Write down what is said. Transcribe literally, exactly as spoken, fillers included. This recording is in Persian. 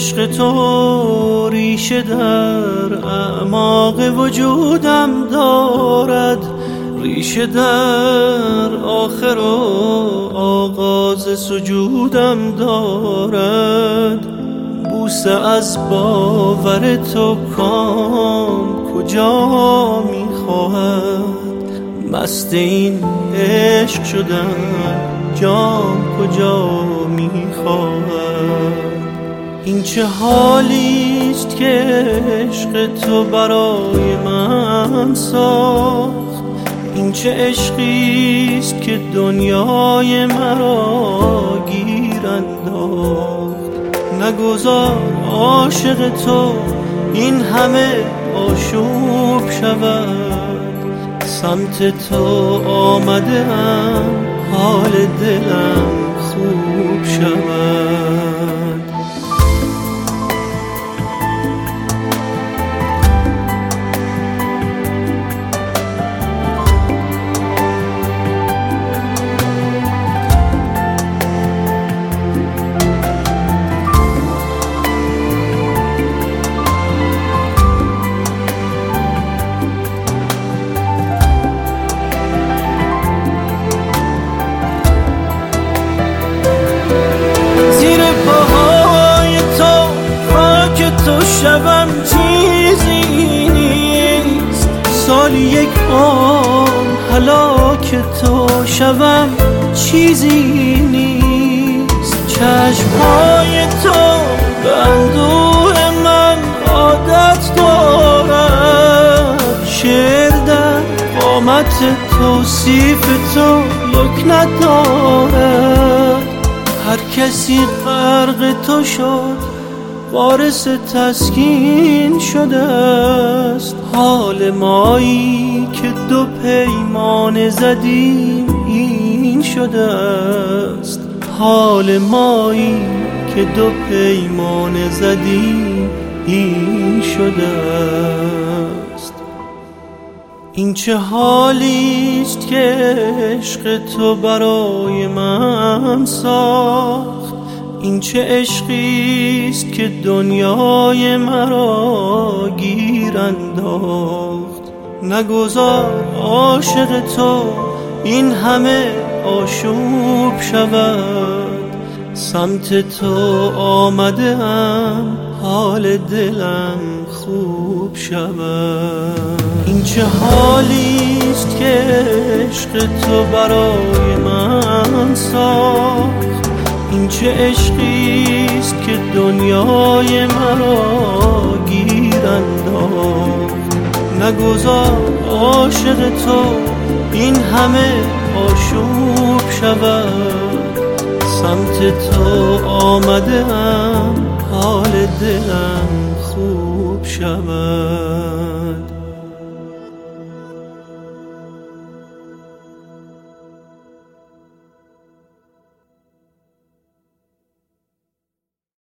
عشق تو ریشه در اعماق وجودم دارد، ریشه در آخر و آغاز سجودم دارد. بوسه از باور تو کام کجا میخواهد، مست این عشق شدن جام کجا میخواهد. این چه حالیست که عشق تو برای من ساخت، این چه عشقیست که دنیای مرا گیر انداخت. نگذار عاشق تو این همه آشوب شود، سمت تو آمده ام حال دلم خوب شود. شبم چیزی نیست، سال یک عمر هلاک تو شبم چیزی نیست. چشمهای تو به اندوه من عادت دارد، شعر در قامت توصیف تو یک ندارد. هر کسی غرق تو شد وارث تسکین شده است، حال مایی که دو پیمان زدیم این شده است. حال مایی که دو پیمان زدیم این شده است. این چه حالیست که عشق تو برای من ساخت، این چه عشقیست که دنیای مرا گیر انداخت. نگذار عاشق تو این همه آشوب شود، سمت تو آمده ام حال دلم خوب شود. این چه حالیست که عشق تو برای من ساخت، این چه عشقیست که دنیای مرا گیر انداخت. نگذار عاشق تو این همه آشوب شود، سمت تو آمده ام حال دلم خوب شود.